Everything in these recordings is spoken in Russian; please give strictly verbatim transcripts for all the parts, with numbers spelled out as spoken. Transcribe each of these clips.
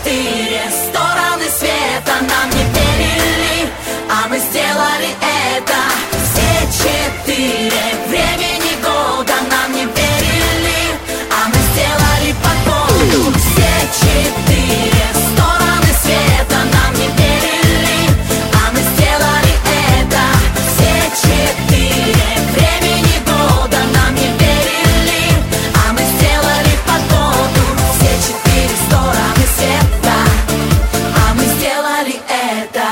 четыре стороны света. Нам не верили, а мы сделали это. Все четыре времени года. Нам не верили, а мы сделали погоду. Все четыре стороны света. Нам не верили, а мы сделали это. Все четыре времени года. Нам не верили, а мы сделали погоду. Все четыре стороны света, а мы сделали это.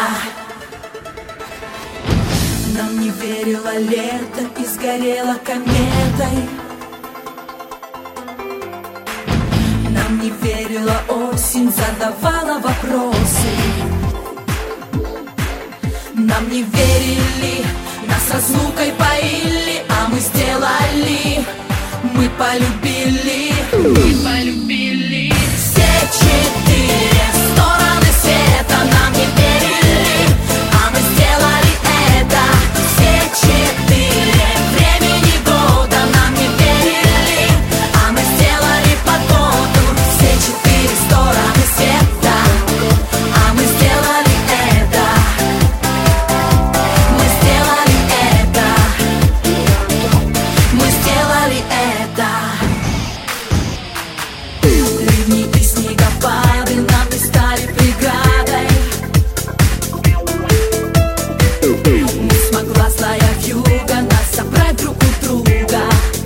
Нам не верило лето и сгорело кометой. Нам не верила осень, задавала вопросы. Нам не верили, нас разлукой поили, а мы сделали, мы полюбили, мы полюбили. Все четыре стороны света. Нам не верили, а мы сделали это. Все четыре времени года. Нам не верили, а мы сделали погоду. Все четыре стороны света, а мы сделали это. Мы сделали это. Мы сделали это. Ливни и снегопады нам не стали преградой. Не смогла злая вьюга нас собрать друг у друга.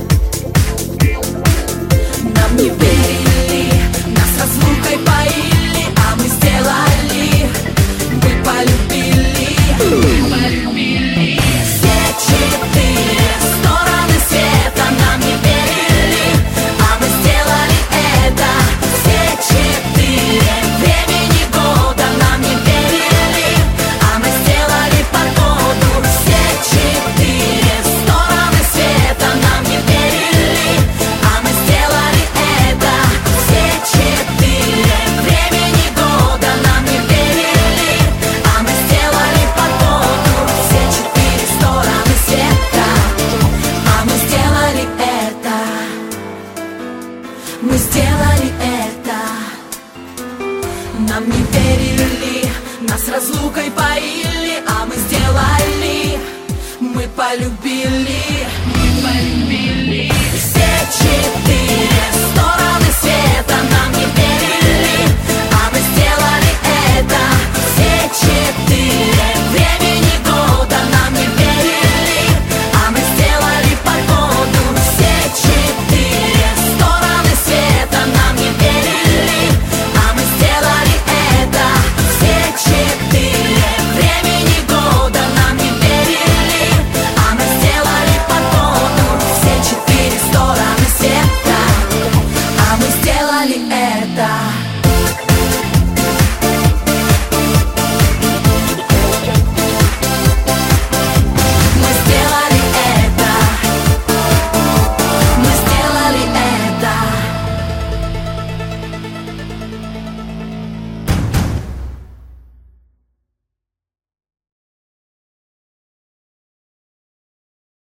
Нам не верили, нас разлукой поили, а мы сделали, мы полюбили, мы полюбили. Все четыре стороны света. Нам не верили, а мы сделали это. Все четыре времени года. Нам не верили, а мы сделали погоду. Все четыре стороны света. Нам не верили, а мы сделали это. Все четыре времени года. Нам не верили, а мы сделали погоду. Все четыре стороны света, а мы сделали это. Мы сделали это. Нам не верили, нас разлукой поили, а мы сделали, мы полюбили.